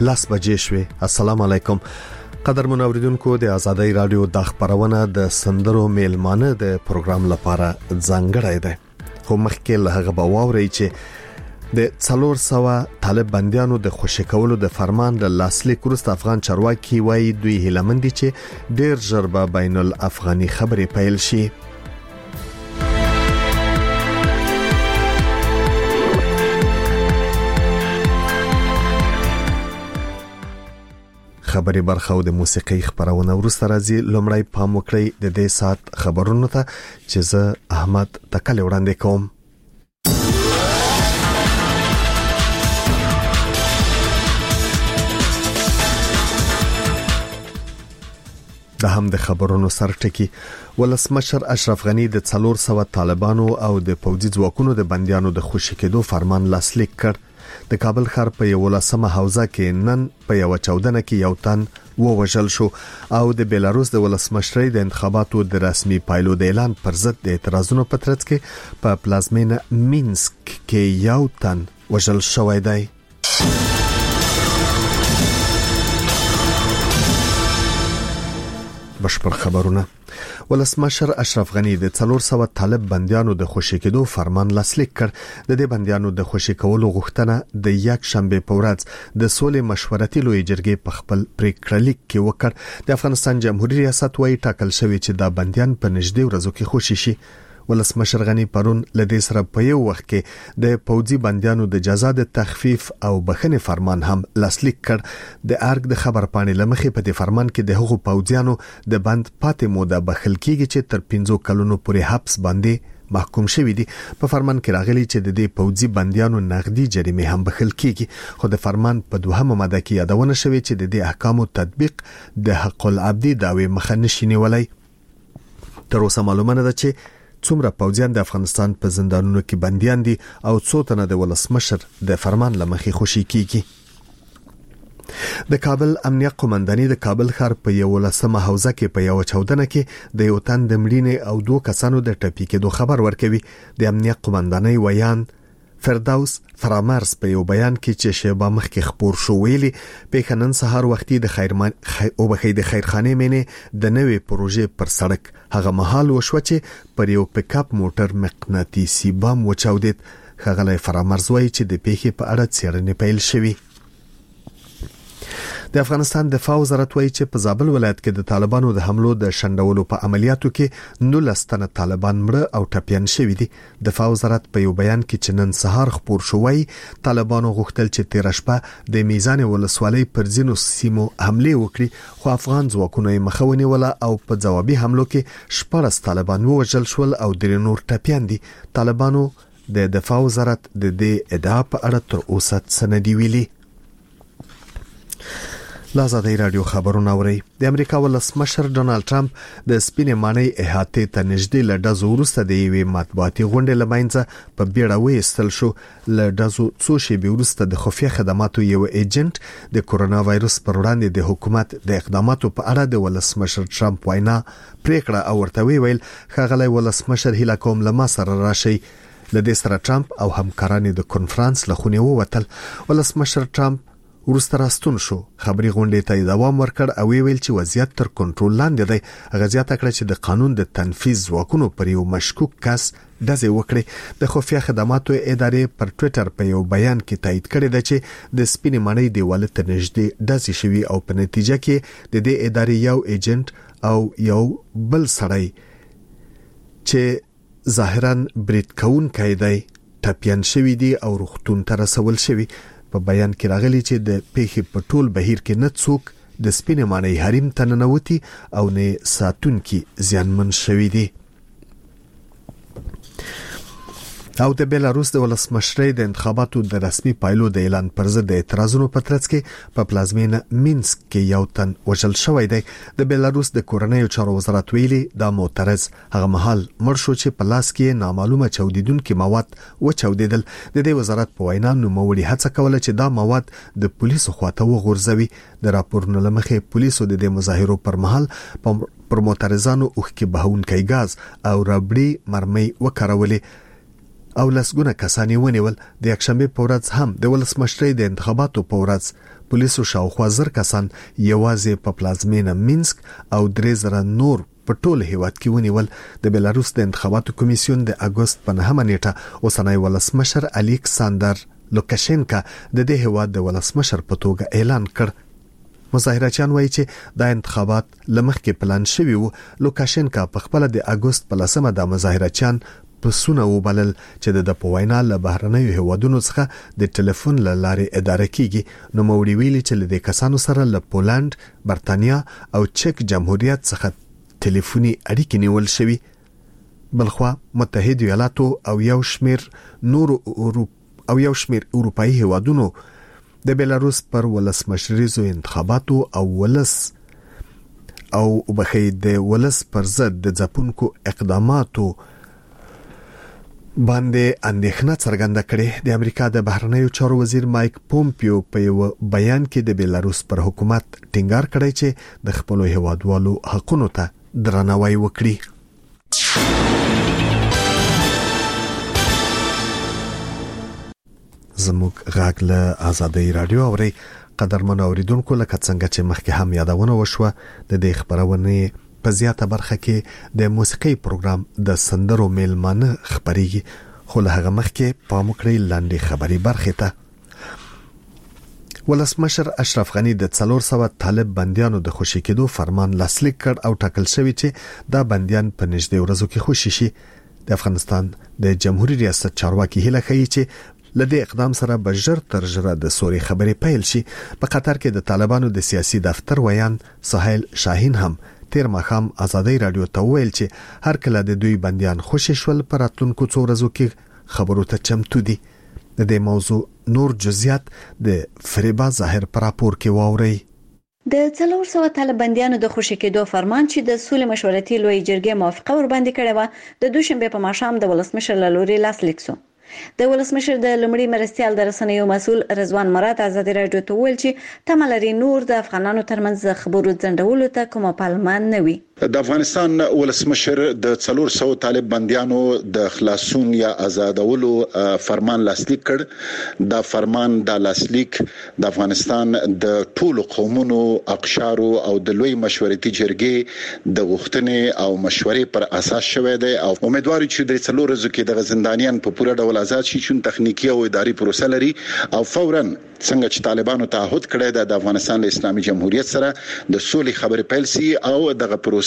لاس بجې شوي. السلام علیکم قدرمن اوریدونکو، د ازادۍ رادیو د خبرونه د سندرو میلمانه د پروګرام لپاره ځانګړی دی. خو مخکې له هغه به واورئ چې د 400 طالب بنديانو د خوشی کولو د فرمان د لاسلیک وروسته افغان چارواکي وایي دوی هیلمند دي چې ډیر ژر به بین الافغاني خبرې پیل شي. خبري برخه او د موسیقي خبرونه ورسره راځي. لومړی پام وکړئ د دې سات خبرونو ته چې زه احمد تکل وړاندې کوم. د هم د خبرونو سرټکی ولسمشر اشرف غنی د 400 طالبانو او د پوځي ځواکونو د بنديانو د خوشی کېدو فرمان لاسلیک کړ. د کابل ښار په 11مه حوزه کې نن په یو چاودنه کې یو تن ووژل شو او د بیلاروس د ولسمشرۍ د انتخاباتو د رسمي پایلو د اعلان پر ضد د اعتراضونو په ترڅ کې په پلازمینه مینسک کې یو تن وژل شوی دی. بشپړ خبرونه. ولسمشر اشرف غنی د 400 طالب بنديانو د خوشی کېدو فرمان لاسلیک کړ. د دې بنديانو د خوشی کولو غوښتنه د یک شنبه په ورځ د سولې مشورتي لوی جرګې په خپل پریکړلیک کې وکړ. د افغانستان جمهوریت ریاست وايي ټاکل شوی چې دا بنديان په نږدې ورځو کې خوشی شي. ولسمشر غنی پرون لدې سره په یو وخت کې د پوځي بنديانو د جزا د تخفیف او بخښنې فرمان هم لاسلیک کړ. د ارګ د خبر پاڼې لمخې په دې فرمان کې د هغو پوځیانو د بند پاتې موده بخښل کیږي چې تر 15 کلونو پورې حبس باندې محکوم شوی دي. په فرمان کې راغلي چې د دې پوځي بنديانو نقدي جریمه هم بخښل کیږي. خو د فرمان په 2مه ماده کې یادونه شوی چې د دې احکامو تطبیق د حق العبدي داوی مخه نشي نیولای. تر اوسه معلومه نه ده چې څومره پوځیان د افغانستان په زندانونو کې بنديان دي او څو تنه د ولسمشر د فرمان لمخې خوشی کیږي. د کابل امنیه قومنداني د کابل ښار په 11مه حوزه کې په یو چاودنه کې د یو تن د مړینې او 2 کسانو د ټپي کېدو خبر ورکوي. د امنیه قومنداني ویان فردوس فرامرز په یو بیان کې چې شیبه مخکې خبر شو ویلي په نن سهار وختي د خیرخانه مینه د نوې پروژې پر سړک هغه مهال وشو چې پر یو پکاپ موټر مقناطیسي بم وچاودید. خغلی فرامرز وایي چې د پیښې په اړه څېړنې پیل شوې. د افغانستان دفاع وزارت وایي چې په زابل ولایت کې د طالبانو د حملو د شندولو په عملیاتو کې 19 تنه طالبان مړه او ټپيان شوي دي. دفاع وزارت په یو بیان کې چې نن سهار خبر شوی طالبانو غوښتل چې 13 شپه د میزان ولسوالۍ پر ځینو سیمو حمله وکړي، خو افغان ځواکونه یې مخه ونیوله او په جوابي حملو کې 14 طالبان ووژل شول او 3 نور ټپيان دي. طالبانو د دفاع وزارت د دې ادعا په اړه تر اوسه څه نه دی ویلي. لازادۍ رادیو خبرونه اوري. د امریکا ولسمشر ډونالد ټرمپ د سپینې ماڼۍ احاطې ته نږدې له ډزو وروسته د یوې مطبوعاتي غونډې لمنځه په بیړه وایستل شو. له ډزو څو شېبې وروسته د خفیه خدماتو یو ایجنټ د کورونا وایروس پر وړاندې د حکومت د اقداماتو په اړه د ولسمشر ټرمپ وینا پریکړه او ورته ویل ښاغلی ولسمشر هیله کوم له ما سره راشي. لدې سره ټرمپ او همکاران د کنفرانس له خونې ووتل. ولسمشر ټرمپ ورسته راستون شو. خبري غونډې ته دوام ورکړ او ویل چې وضعیت تر کنټرول لاندې دی. هغه زیاته کړه چې د قانون د تنفيذ ځواکونو پر یو مشکوک کس ډزې وکړي. د خفیه خدماتو ادارې پر ټوئیټر په یو بیان کې تایید کړی دی چې د سپینې ماڼۍ دیواله ته نږدې ډزې شوي او په نتیجه کې د دې ادارې یو ایجنټ او یو بل سړی چې ظاهرا برید کوونکی دی ټپيان شوي دي او روغتون ته رسول شوي. په بیان کې راغلي چې د پیښې په ټول بهیر کې نه څوک د سپینې ماڼۍ حریم ته ننوتي او نه ساتونکي زیانمن شوي دي. او د بیلاروس د ولسمشرۍ د انتخاباتو د رسمي پایلو د اعلان پر ضد د اعتراضونو په ترڅ کې په پلازمینه مینسک کې یو تن وژل شوی دی. د بیلاروس د کورنیو چارو وزارت ویلي دا معترض هغه مهال مړ شو چې په لاس کې نامعلومه چاودیدونکي مواد وچاودیدل. د دې وزارت په وینا نوموړي هڅه کوله چې دا مواد د پولیسو خواته وغورځوي. د راپورونو لمخې پولیسو د دې مظاهرو پر مهال پر معترضانو اوښکې بهونکی ګاز او ربړي مرمۍ وکارولې او لسګونه کسان ونیول. د یکشنبه په ورځ هم د ولسمشرۍ د انتخاباتو په ورځ پولیسو شاوخوا 1000 کسان یوازې په پلازمینه مینسک او 3000 نور په ټول هیواد کې ونیول. د بلاروس د انتخاباتو کمیسیون د اگست په 9 نیټه اوسنی ولسمشر الیکساندر لوکاشینکا د دې هیواد د ولسمشر په توګه اعلان کړ. مظاهرچیان وایي چې دا انتخابات لمخکې پلان شوي وو. لوکاشینکا په خپل د اگست په 10 د مظاهرچیان پسونه وبلل چې د په وینا له بهرنیو هیوادونو څخه د ټلیفون لارې اداره کیږي. نو موري ویلي چې د کسانو سره له پولند، برتانیا او چک جمهوریت څخه ټلیفوني اړیکې نیول شوي. بلخوا متحده ایالاتو او یو شمیر اروپایي هیوادونو د بلاروس پر ولسمشریزو انتخاباتو او د ولس پر ضد د ځپونکو اقداماتو باندې اندېښنه څرګنده کړې. د امریکا د بهرنیو چارو وزیر مایک پومپیو په یو بیان کې د بلاروس پر حکومت ټینګار کړی چې د خپل هیوادوالو حقونو ته درناوی وکړي. زموږ غږ له آزادۍ رادیو اوري. قدرمن اوریدونکو، لکه څنګه چې مخکې هم یادونه وشوه، د دې خبرونه په زیاته برخه کې د موسیقي پروګرام د سندرو میلمانه خبريږي. خو له هغه مخکې پام وکړئ لاندې خبري برخه ته. ولسمشر اشرف غنی د 400 طالب بنديانو د خوشی کېدو فرمان لاسلیک کړ او ټاکل شوی چې دا بنديان په نږدې ورځو کې خوشی شي. د افغانستان د جمهوریت ریاست چارواکي هیله کوي چې لدې اقدام سره بجر تر ژره د سوري خبرې پیل شي. په قطر کې د طالبانو د سیاسي دفتر ویان سهیل شاهین هم تیر ماښام آزادۍ رادیو ته ویل چې هر کله د دوی بنديان خوشی شول پر راتلونکو څو ورځو کې خبرو ته چمتو دي. د دې موضوع نور جزئیات د فریبا ظاهر پر راپور کې واوري. د 400 طالب بنديانو د خوشی کېدو فرمان چې د صلح مشورتي لوی جرګې موافقه ور باندې کړې و، د دوشنبه په ماښام د ولسمشر له لوري لاسلیک شو. د ولسمشر د لومړي مرستيال د رسنیو مسؤل رضوان مراد آزادۍ رادیو ته ویل چې تملري نور د افغانانو ترمنځ خبرو ځنډولو ته کومه پالمان نه وي. د افغانستان ولسمشر د 400 طالب بنديانو د خلاصون یا آزادولو فرمان لاسلیک کړ. دا فرمان د لاسلیک د افغانستان د ټولو قومونو، اقشارو او د لوی مشورتي جرګې د غوښتنې او مشورې پر اساس شوی دی او امیدوار چې د 4 ورځو کې د زندانیان په پوره ډول آزاد شي، چې تخنیکی او اداري پروسه لري او فورا څنګه چې طالبانو تعهد کړی د افغانستان د اسلامي جمهوریت سره د سولې خبرې پیل سي او دغه پروسه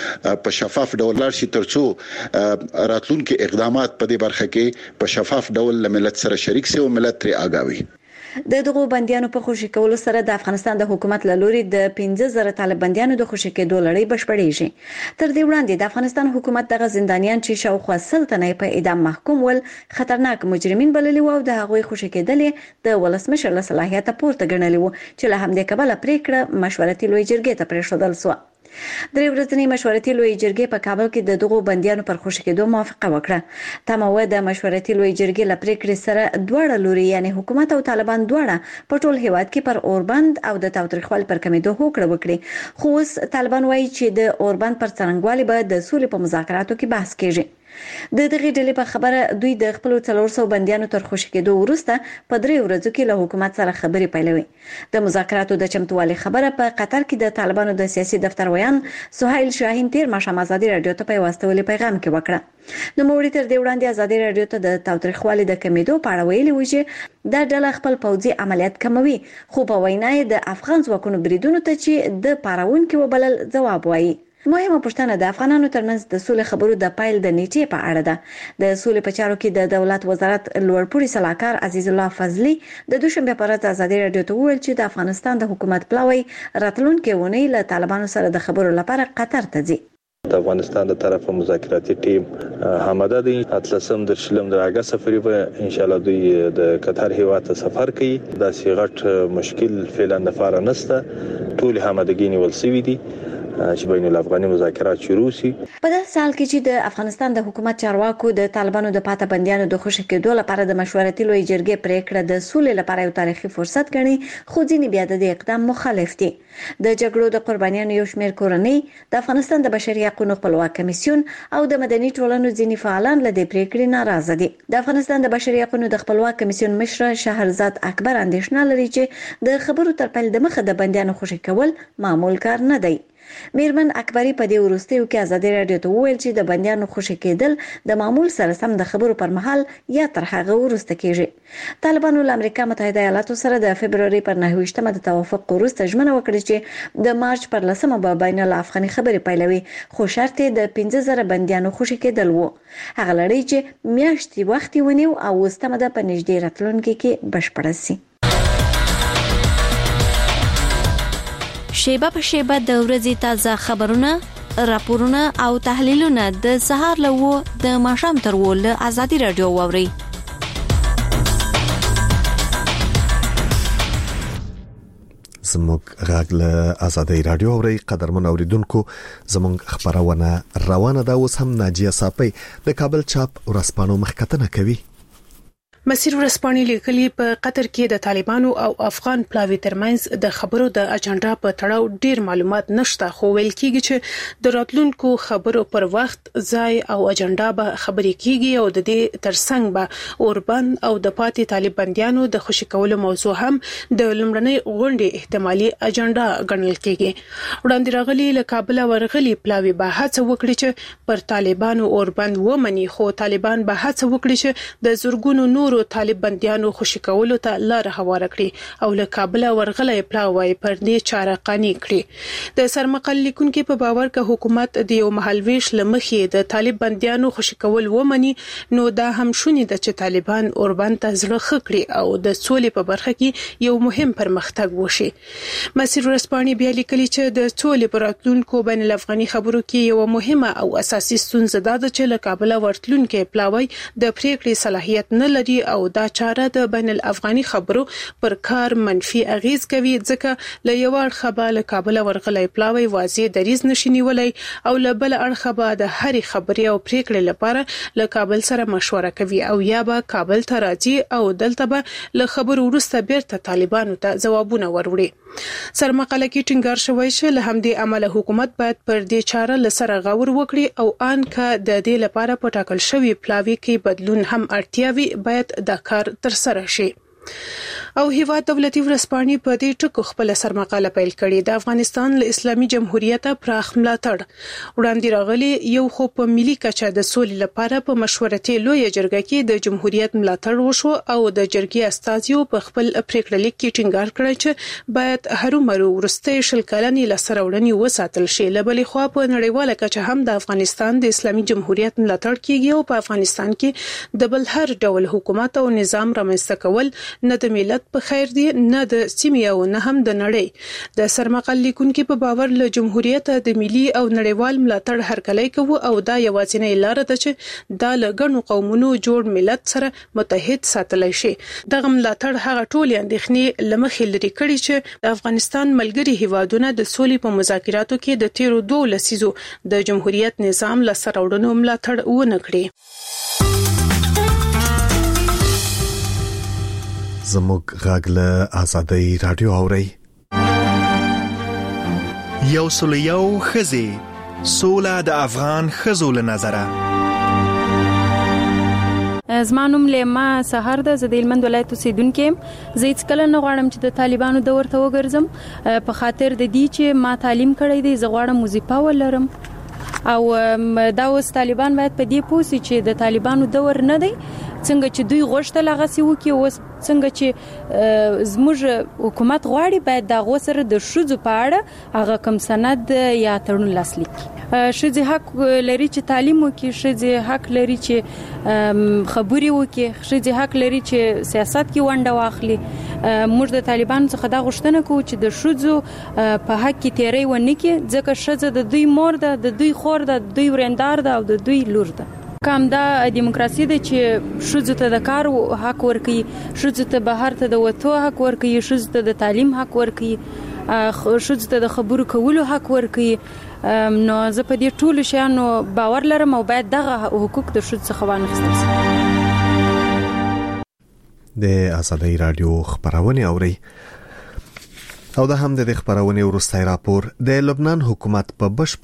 په شفاف ډول لارشي ترڅو راتلونکي اقدامات په دې برخه کې په شفاف ډول ملت سره شریک سي او ملت ترې آگاوي. د دغو بنديانو په خوشی کولو سره د افغانستان د حکومت له لوري د 15000 طالب بنديانو د خوشی کېدو لړۍ بشپړېږي. تر دې وړاندې د افغانستان حکومت دغه زندانیان چې شاوخوا 100 تنه په اعدام محکوم ول خطرناک مجرمین بللي وو او د هغوی خوشی کېدل د ولسمشر له صلاحیت پورته ګڼلي وو چې له همدې کبله پریکړه مشورتي لوی جرګې ته پرېښودل شو. درې ورځنی مشورتي لوی جرګې په کابل کې د دغو بنديانو پر خوشی کېدو موافقه وکړه. تمه د مشورتي لوی جرګې له پریکړې سره دواړه لوري یعنی حکومت او طالبان دواړه په ټول هیواد کې پر اوربند او د تاوتریخوالي پر کمیدو هوکړه وکړي. خو اوس طالبان وایي چې د اوربند پر څرنګوالي به د سولې په مذاکراتو کې بحث کیږي. د دغه ډلې په خبره دوی د خپل 400 بنديانو تر خوشی کېدو وروسته په 3 ورځو کې له حکومت سره خبرې پیلوي. د مذاکراتو د چمتووالي خبره په قطر کې د طالبانو د سیاسي دفتر ویان سهیل شاهین تیر ماښام آزادۍ رادیو ته په واستولې پیغام کې وکړه. نو موري تر دې وړاندې آزادۍ رادیو ته د تاوتریخوالي د کمیدو په اړه ویلي و چې دا ډله خپل پوځي عملیات کموي، خو په وینا د افغان ځواکونو بریدونو ته چې د پاراون کې وبلل ځواب وایي. مهمه پوښتنه د افغانانو ترمنځ د سولې خبرو د پایل د نیټې په اړه ده. د سولې په چارو کې د دولت وزارت لوړپوړي صلاحکار عزیز الله فضلی د دوشنبه په ورځ آزادۍ رادیو ته وویل چې د افغانستان د حکومت پلاوی راتلونکي ونې له طالبانو سره د خبرو لپاره قطر ته ځي. د افغانستان د طرفه مذاکراتي ټیم همدا دی اتلسم د شلم د اگست سفرې به ان شاء الله دوی د قطر هیواد ته سفر کوي. دا سی غټ مشکل فعلا د فار نسته، ټول همدګي نیول سوي دي. چې بین الافغاني مذاکرات شروع شي. په داسې حال کې چې د افغانستان د حکومت چارواکو د طالبانو د پاته بندیانو د خوشي کېدو لپاره د مشورتي لوی جرګې پریکړه د سولې لپاره یو تاریخي فرصت ګڼي، خو ځینې بیا د اقدام مخالف دي. د جګړو د قربانیانو یو شمېر کورنۍ، د افغانستان د بشري حقوقو خپلواک کمیسیون او د مدني ټولنو ځینې فعالان له دې پریکړې ناراضه دي. د افغانستان د بشري حقوقو د خپلواک کمیسیون مشر شهرزاد اکبر اندېښنه لري چې د خبرو تر پیل د مخه د بندیانو خوشي کول معمول کار نه دی. میرمن اکبری په دې وروستیو کې ازادي رادیو ته وویل چې د بندیانو خوشي کېدل د معمول سره سم د خبرو پر مهال یا تر هغه وروسته کېږي. طالبانو له امریکا متحده ایالاتو سره د فبرवरी پر 9 د توافق وروسته ژمنه وکړه چې د مارچ پر 10 به بین الافغاني خبرې پیلوي، خو شرط د 15000 بندیانو خوشي کېدل وو. هغه لړۍ چې میاشتې وخت ونیو او وستمه د پنځډیر راتلونکي کې بشپړه شي. شیبه په شیبه د ورځې تازه خبرونه، راپورونه او تحلیلونه د سهار له د ماښام تر له ازادي رادیو واوري. زموږ غږ له ازادي رادیو اوري. قدرمن اوریدونکو، زموږ خبرونه روانه ده. اوس هم ناجیه صافی د کابل چاپ ورسپانو مخکتنه کوي. مسیر ورسپانې لیکلي په قطر کې د طالبانو او افغان پلاوی ترمنځ د خبرو د اجنډا په تړاو ډیر معلومات نشته، خو ویل کیږي چې د راتلونکو خبرو پر وخت ځای او اجنډا به خبرې کیږي او د دې ترڅنګ به اوربان او د پاتې طالب بندیانو د خوشي کولو موضوع هم د لمړنۍ غونډې احتمالي اجنډا ګڼل کیږي. وړاندې راغلي له کابل ورغلي پلاوی به هڅه وکړي چې پر طالبانو اوربان ومني، خو طالبان به هڅه وکړي چې د زورګونو نور طالب بندیانو خوشي کولو ته لار هواره کړي او له کابل ورغلې پلاوی پر دې چاره قانع کړي. د سرمقال لیکونکو په باور که حکومت د یو مهالويش لمخې د طالب بندیانو خوشي کول ومني، نو دا هم شونې ده چې طالبان اوربان ته زړه خکړي او د سولې په برخه کې یو مهم پرمختګ وشي. مسیر ورسپانې بیا لیکلي چې د سولې پر راتلونکو بین الافغاني خبرو کې یو مهمه او اساسي ستونزه ده چې له کابل ورتلونکو پلاوی د پریکړې صلاحیت نه لري او دا چاره د بین الافغاني خبرو پر کار منفي اغیز کوي، ځکه له یو اړخه به له کابل ورغلې پلاوی واضح دریز نشي نیولای او له بل اړخه به د هرې خبرې او پریکړې لپاره له کابل سره مشوره کوي او یا به کابل ته راځي او دلته به له خبرو وروسته بیرته طالبانو ته ځوابونه وروړي. سرمقاله کې ټینګار شوی چې له همدې عمله حکومت باید پر دې چاره لسره غور وکړي او ان که د دې لپاره په ټاکل شوی پلاوی کې بدلون هم اړتیا وي، باید دا کار تر سره شي. او هیواد دولتي ورسپانې په دې ټکو خپل سرمقاله پیل کړې. د افغانستان له اسلامي جمهوریت پراخ ملاتړ وړاندې راغلي، یو خو په ملي کچه د سولې لپاره په مشورتي لوی جرګه کې د جمهوریت ملاتړ وشو او د جرګې استازیو په خپل پریکړه لیک کې ټینګار کړی چې باید هرومرو ورسته شل کلنې لسره وړاندې وساتل شي. لبلې خو په نړیواله کچه هم د افغانستان د اسلامي جمهوریت ملاتړ کیږي او په افغانستان کې د بل هر ډول حکومت او نظام رامنځته کول نه د ملت په خیر دی، نه د سیمې او نه هم د نړۍ. د سرمقال لیکونکو په باور له جمهوریت د ملي او نړیوال ملاتړ هرکلی کوي او دا یوازینۍ لار ده چې د لګڼو قومونو جوړ ملت سره متحد ساتلی شي. دغه ملاتړ هغه ټول اندېښنې لمخې لري کړي چې د افغانستان ملګري هیوادونه د سولې په مذاکراتو کې د تیرو 2 لسیزو د جمهوریت نظام لسره وړاندې ملاتړ ونه کړي. زموږ غږ له ازادي رادیو اوري. یو سلیو خزي سولا د افغان خزو له نظره. زمانوم لیما سهار د زدیلمند ولایت اوسیدونکو زه هیڅ کله نه غواړم چې د طالبانو د ورته وګرځم په خاطر د دې چې ما تعلیم کړی دی. زه غواړم وظیفه ولرم او دا اوس طالبان باید په دې پوه شي چې د طالبانو دور نه دی، څنګه چې دوی غوښتل هغه سی وکي، اوس څنګه چې زموږ حکومت غواړي باید دا غوسره د شذو په اړه هغه کم سند یا تړون لاسلیک. شذ حق لري چې تعلیم وکړي، شذ حق لري چې خبري وکړي، شذ حق لري چې سیاست کې ونډه واخلي. موږ د طالبانو څخه دا غوښتنه کوو چې د شذو په حق کې تیری ونه کړي، ځکه شذ د دوی مور ده، د دوی خور ده، د دوی ورندار ده او د دوی لور ده. کوم دا دیموکراسي ده چې شذو ته د کار حق ورکړي، شذو ته بهر ته د وتو حق ورکړي، شذو ته د تعلیم حق ورکړي، شذو ته د خبرو کولو حق ورکړي. نو زه په دې ټولو شیانو باور لرم او باید دغه حقوق د ښځو څخه وانخیستل شي. د آزادۍ رادیو خبرونه اوري او د هم د خبرونه ورستای راپور د لبنان حکومت په